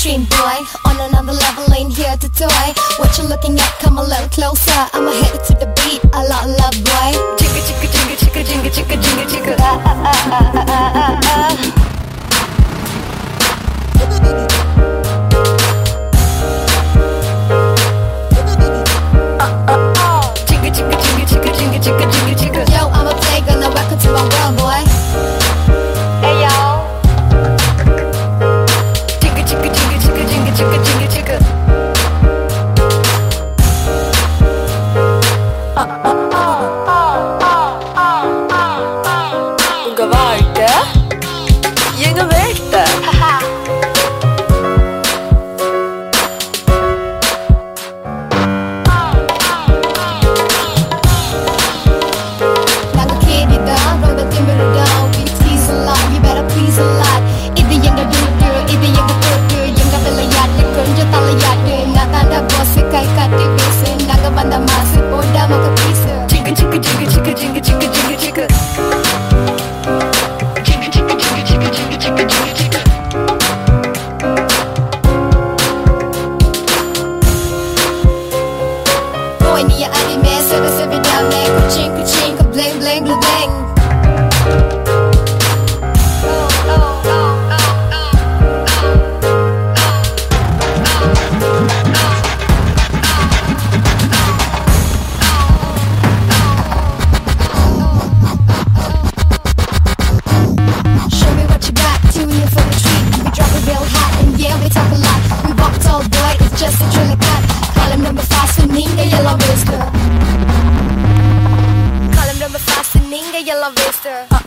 extreme boy. On another level, ain't here to toy. What you looking at? Come a little closer. I'ma hit it to the beat. A lot of love, boy. Chicka chicka chicka chicka chicka chicka chicka chicka. Chicka chicka chicka chicka chicka chicka chicka chicka. Yo, I'm a player, now welcome to my world, boy. Hey yo. Chicka chicka chicka chicka chicka chicka chicka chicka. உங்க வாழ்க்கை எங்க வேட்டை. நாங்க கேடிதான் ரொம்ப திமிருதான். We tease a lot, you better please a lot. இது எங்க வீட்டு, இது எங்க போட்டு, எங்க விளையாட்டு கொஞ்சம் தலையாட்டு. நான் தாண்டா boss, கை காட்டி பேசு. நாங்க வந்த மாசு போடாம பீசு. Chicka chicka chicka chicka chicka chicka chicka chicka. Chicka chicka chicka chicka chicka chicka chicka chicka. Boy, நீ anime, sebe sebe dame, kuching kuching, bling bling bling bling. Show me what you got, tune in for the treat. We drop it real hot, and yeah, we talk a lot. We walk tall, boy, it's just a drill cut. Call him number 5, Ninga Yellow Vista. Call him number 5, Ninga Yellow Vista.